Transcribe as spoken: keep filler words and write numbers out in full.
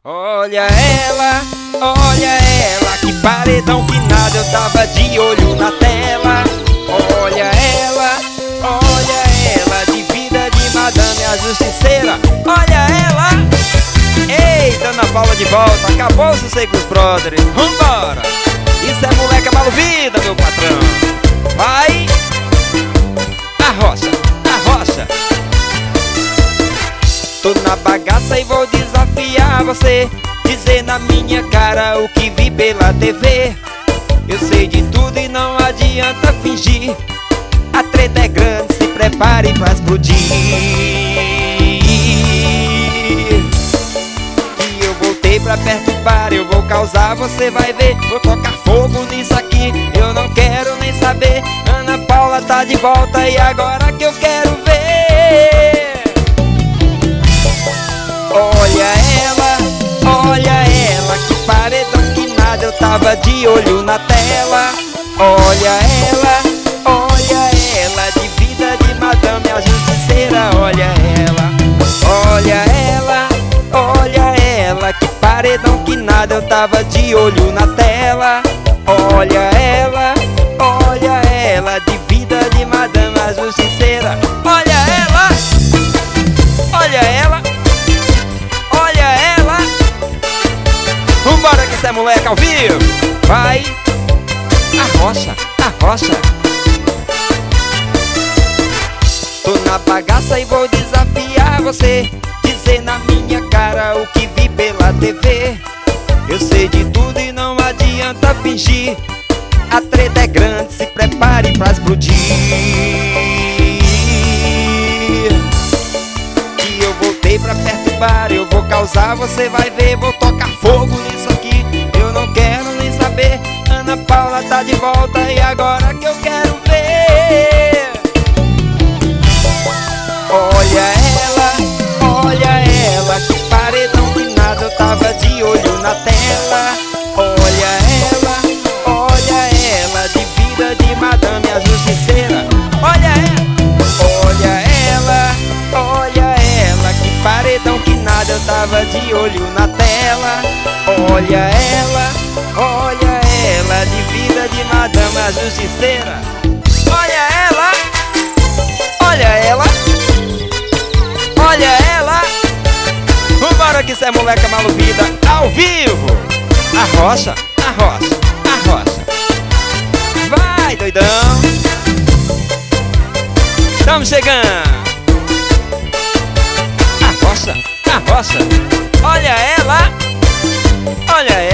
Olha ela, olha ela, que paredão que nada, eu tava de olho na tela. Olha ela, olha ela, de vida de madame a justiceira. Olha ela, eita, Ana Paula de volta, acabou o sossego dos brothers. Vambora, isso é moleca maluvida, meu patrão. Vai, arrocha, arrocha. Tô na bagaça e vou desafiar você, dizer na minha cara o que vi pela T V. Eu sei de tudo e não adianta fingir. A treta é grande, se prepare pra explodir. E eu voltei pra perturbar, eu vou causar, você vai ver. Vou tocar fogo nisso aqui, eu não quero nem saber. Ana Paula tá de volta e agora que eu quero ver. Olha ela, olha ela, que paredão que nada, eu tava de olho na tela. Olha ela, olha ela, de vida de madame a justiceira. Olha ela, olha ela, olha ela, que paredão que nada, eu tava de olho na tela. Olha ela, olha ela, de vida de madame a justiceira. Olha ela, olha ela, vambora que cê é moleque ao vivo. Vai, arrocha, arrocha. Tô na bagaça e vou desafiar você, dizer na minha cara o que vi pela T V. Eu sei de tudo e não adianta fingir. A treta é grande, se prepare pra explodir. E eu voltei pra perturbar, eu vou causar, você vai ver. Vou tocar fogo nisso aqui, eu não quero nem saber. Ana Paula tá de volta e agora que eu quero ver. Olha ela, olha ela, que paredão que nada, eu tava de olho na tela. Olha ela, olha ela, de vida de madame a justiceira. Olha ela, olha ela, olha ela, que paredão que nada, eu tava de olho na tela. Olha ela, olha ela, de vida de madame a justiceira. Olha ela, olha ela, olha ela. Vambora que cê é moleca maluvida ao vivo. Arrocha, arrocha, arrocha. Vai, doidão, tamo chegando. Arrocha, arrocha. Olha ela, olha ela.